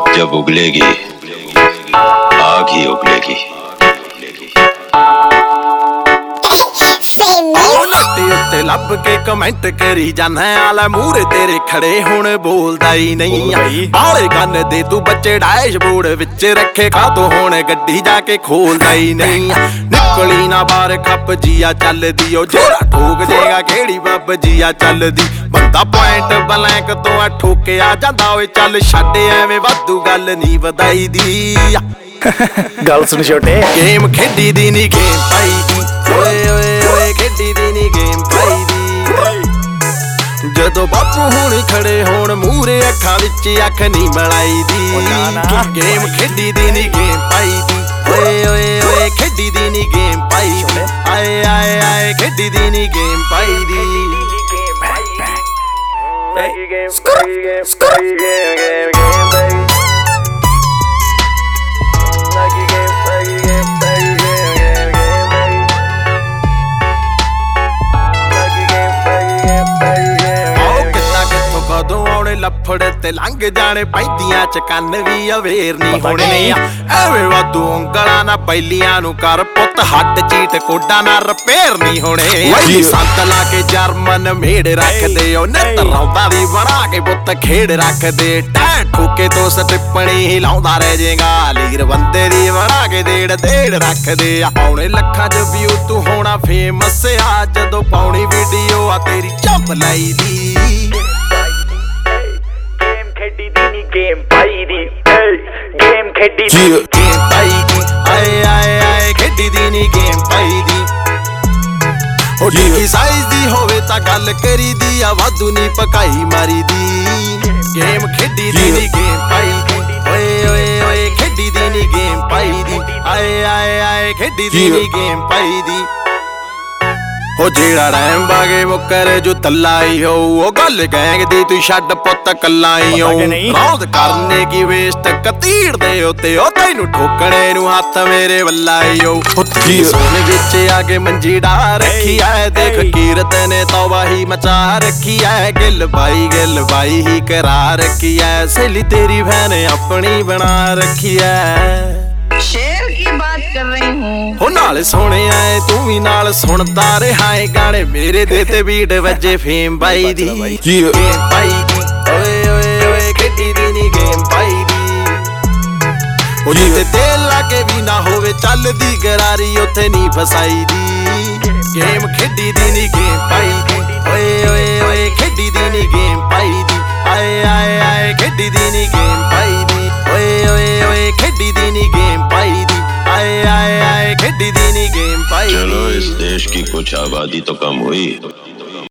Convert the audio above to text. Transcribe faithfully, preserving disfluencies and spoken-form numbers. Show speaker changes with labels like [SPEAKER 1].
[SPEAKER 1] धूप जब उगलेगी आग ही उगलेगी।
[SPEAKER 2] उत्ते लब के कमेंट करी जाना आला मूरे तेरे खड़े हुण बोलदा ही नहीं। बाले गन दे तू बच्चे डैशबोर्ड विच रखे का तो हुण गड्डी जाके खोलदा ही नहीं। निकली ना बाहर खप जिया चलदी ओ जेड़ा ठोक देगा केड़ी बब जिया चलदी। बंदा पॉइंट ब्लैंक तो आ ठोके आ जांदा ओए चल छड्ड एवें वाधू गल नहीं वधाई दी।
[SPEAKER 3] गल सुन छोटे
[SPEAKER 2] गेम खेडी दी नी गेम पाई दी। ओए ओए ओए खेडी दी नी गेम पाई दी। जदों बापू हुण खड़े होण मूरे अखां विच अख नहीं मलाई दी। गेम खेडी दी नी गेम पाई दी। ओए ओए ओए खेडी दी नी गेम पाई दी। आए आए आए खेडी दी नी गेम पाई दी। लफड़ ते लंघ जाने पैंदियां च कन्न भी अवेर नहीं होने। एवें वाधू उंगला ना बैलियां नू कर पुत हट चीट कोडा ना रिपेयर नहीं होने। संत ला के जर्मन मेड़ रख दे ओ नित रौंदा दी बना के पुत खेड़ रख दे। टै ठोके तो सटिप्पणी हिलाउंदा रह जाएगा लीर बंदे दी बना के देड़ देड़ रख दे। पौने लखां च व्यू तू होना फेमस आ जदों पाउणी वीडियो आ तेरी चंप लाई दी।
[SPEAKER 4] गेम पाई दी गेम खेडी दी
[SPEAKER 2] गेम पाई दी। आए आए आए खेडी दी नी गेम पाई दी। ओ डी साइज दी होवे तां गल करी दी आ वाधू नी पकाई मारी दी। गेम खेडी दी नी गेम पाई दी। ओए ओए ओए खेडी दी नी गेम पाई दी। आए आए आए खेडी दी नी गेम पाई दी। ओ जेड़ा रैम बागे मुकर जो तलाई हो वो गल गैंग दी तू छड्ड पुत कलाई हो। रौंद करने की वेस्ट कतीड़ दे उते ओ तैनू ठोकने नू हत्थ मेरे वल्लाई हो। सोने विच आके मंजी डा रखी है देख कीरत ने तौबा ही मचा रखी है। गिल बाई गिल बाई ही करा रखी है सहेली तेरी बहन अपनी बना रखी है।
[SPEAKER 5] शेर की बात कर रही हूँ
[SPEAKER 2] हो नाल सोने आए तू भी नाल सुनता रहा है गाने मेरे दे ते बीट वजे फेम बाई दी। गेम पाई दी। ओए ओए ओए खेडी दी नी गेम पाई दी। ओ जिते तेल लाके भी ना होवे चलदी गरारी उथे नहीं फसाई दी। गेम खेडी दी नी गेम पाई दी। ओए ओए ओए खेडी दी नी गेम पाई दी। आए आए आए खेडी दी नी गेम पाई दी। ओए ओए ओए खेडी दी नी गेम पाई दी। आए आए आए खेडी दी नी गेम पाई दी।
[SPEAKER 1] चलो इस देश की कुछ आबादी तो कम हुई।